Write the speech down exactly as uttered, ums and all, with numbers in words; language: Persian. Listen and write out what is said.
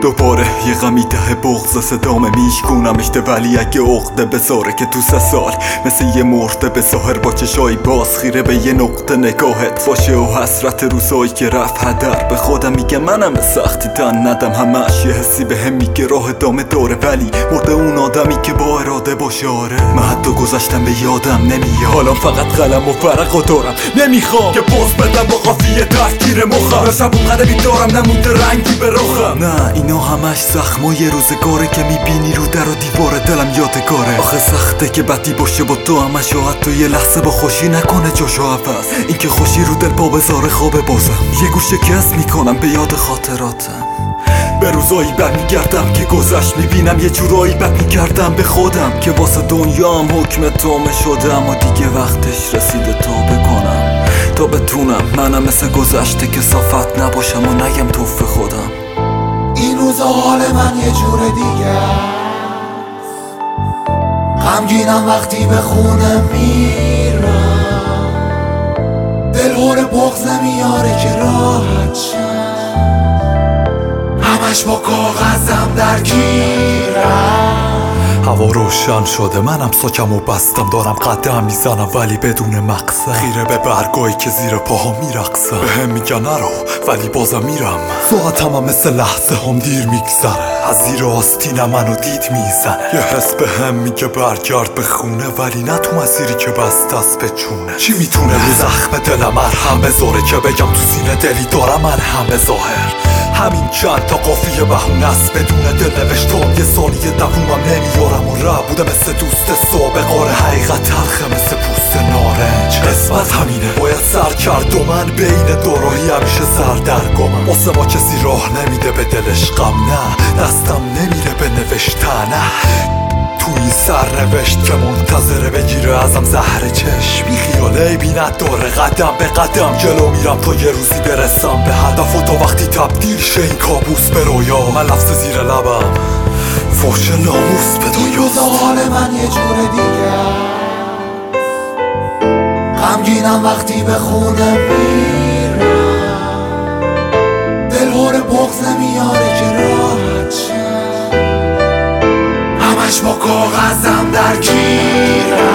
دوباره یه غمی ته بغض صدامه میشکونمشته، ولی اگه عقده بذاره که تو سه سال مثل یه مرده به ظاهر با چشای باز خیره به یه نقطه نگاهت باشه و حسرت روزایی که رفت هدر. به خودم میگه منم سختی تن ندم، همش یه حسی به هم میگه راه ادامه داره، ولی مرده اون آدمی که با اراده باشه. آره من حتی گذشتم به یادم نمیاد، حالا فقط قلم و ورق و دارم، نمیخوام که پوز بدم با قافیه تفکیر مخم، شب اون قدمی دارم نمونده رنگی به رخم. نه اینا همش زخمای روزگاره که میبینی رو در و دیوار دلم یادگاره. آخه سخته که بدی باشه با تو همش، و حتی یه لحظه با خوشی نکنه جاشو عوض. این که خوشی رو دل پا بذاره خواب بازم، یه گوش شکست میکنم به یاد خاطراتم. به روزایی برمیگردم که گذشت، میبینم یه جورایی بد میکردم به خودم که واسه دنیام حکم تومه شدم و دیگه وقتش رسیده تا بکنم، تا بتونم منم مثل گذشته که صافت نباشم و نگم توف خودم. این روزا حال من یه جور دیگه است، غمگینم وقتی به خونه میرم، دل هور بغض نمیاره که راحت شم، همش با کاغذم درگیرم. هوا روشن شده منم ساکم و بستم، دارم قدم میزنم ولی بدون مقصد، خیره به برگایی که زیر پاها میرقصم. به هم میگن نرو ولی بازم میرم، ساعتم هم مثل لحظه هم دیر میگذره، از زیر آستینم منو دید میزنه. یه حس به هم میگه برگرد به خونه، ولی نه تو مسیری که بست است به چونه. چی میتونه رو زخم دلم مرهم بذاره که بگم تو سینه دلی دارم من هم ظاهر. همین چند تا قافیه بهونه است، بدون دل نوشتم یه ثانیه دوومم نمیارم و رب بوده مثل دوست سابق. آره حقیقت تلخه مثل پوست نارنج، قسمت همینه باید سر کرد و من بین دوراهی همیشه سردرگمم. واسه ما کسی راه نمیده به دلش غم، نه دستم نمیره به نوشتن تو این سرنوشت که منتظره بگیره ازم زهر چشم. بی خیاله بینت داره قدم به قدم جلو میرم تا یه روزی برسم به هدف، و تا وقتی تبدیل شه این کابوس به رویا من لفظ زیر لبم فحش ناموس به این روزا حال من یه جور دیگه است، غمگینم وقتی به خونه میرم، دل هور بغض نمیاره که راحت شم، همش با کاغذم درگیرم.